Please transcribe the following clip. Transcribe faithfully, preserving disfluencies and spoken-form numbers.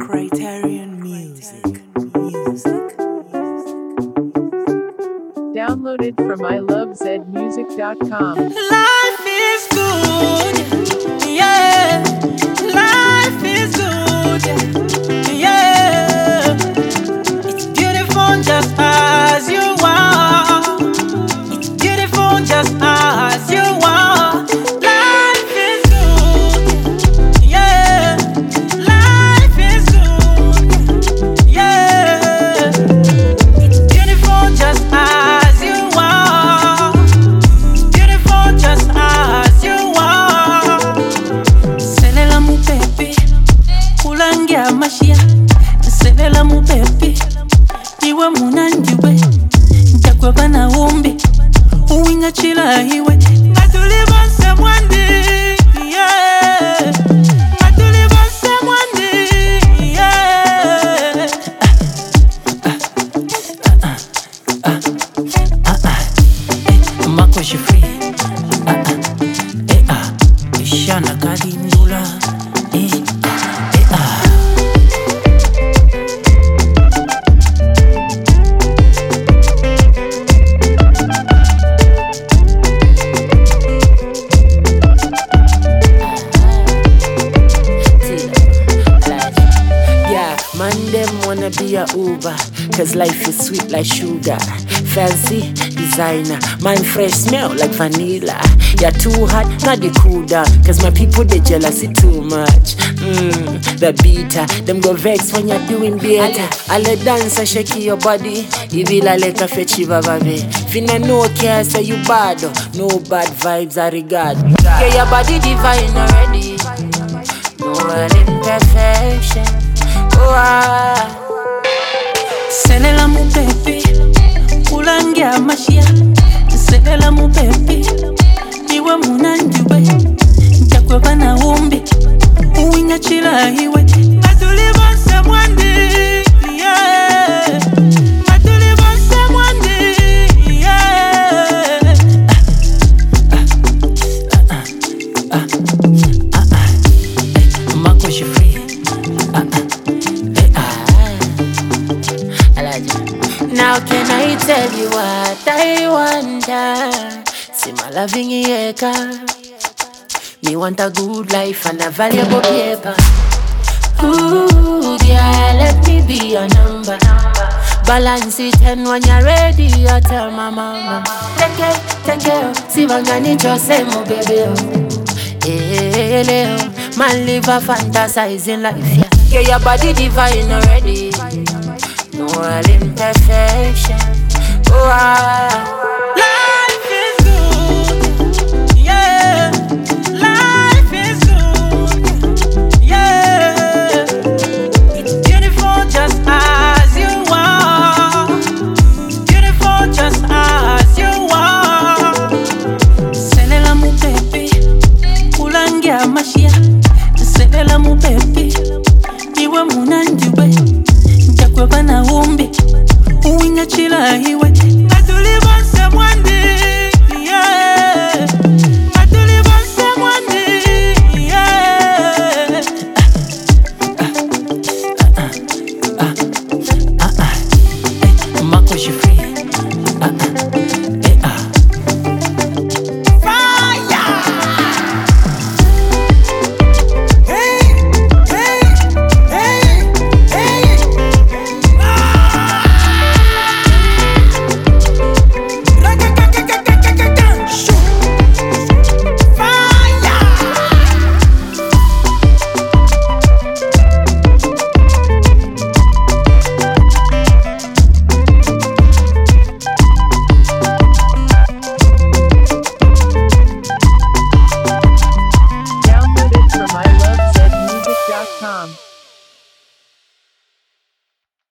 Criterion Music. Music. Downloaded from I love zed music dot com. Life is good, yeah. Life is good, yeah. It's beautiful just as you are. It's beautiful just as you are. Life is good, yeah. Life is good, yeah. It's beautiful just as you are. Beautiful just as you are. Selela mu baby, kulangia mashia. Selela mu baby, iwe munandiwe. Ntakweba na umbi, uwinga chila hiwe. Ngatuliba semwandi, yeah. Ngatuliba semwandi, yeah. Mako shifri, ah ah, eh ah, ishana kadindula, eh eh ah. Yeah, man them wanna be a Uber, cause life is sweet like sugar. Fancy designer, man fresh smell like vanilla. You're too hot, not the cool down, cause my people they jealousy too much. Mmm, the beater, them go vex when you're doing better. I'll dance and shake your body, you be like a fetchy baby. Finna no care, say you bad, no bad vibes I regard. Yeah, your body divine already, no real imperfection. Oh, ah. Selela mu baby, kulangia mashia. Selela mu baby, iwe munandiwe. Ntakweba na umbi, uwinga chila hiwe. Ngatuliba semwandi, yeah. Ngatuliba semwandi, yeah. Ah ah ah ah ah. Mako shifri, ah ah, eh ah. Now can I tell you what I wonder? See my loving yeka. Me want a good life and a valuable paper. Ooh, yeah, let me be your number. Balance it and when you're ready, I tell my mama. Take it, take it, see what I need just say, my baby. Hey, Leo, man live a fantasizing life, yeah. Yeah, your body divine already. No real imperfection. Oh, ah.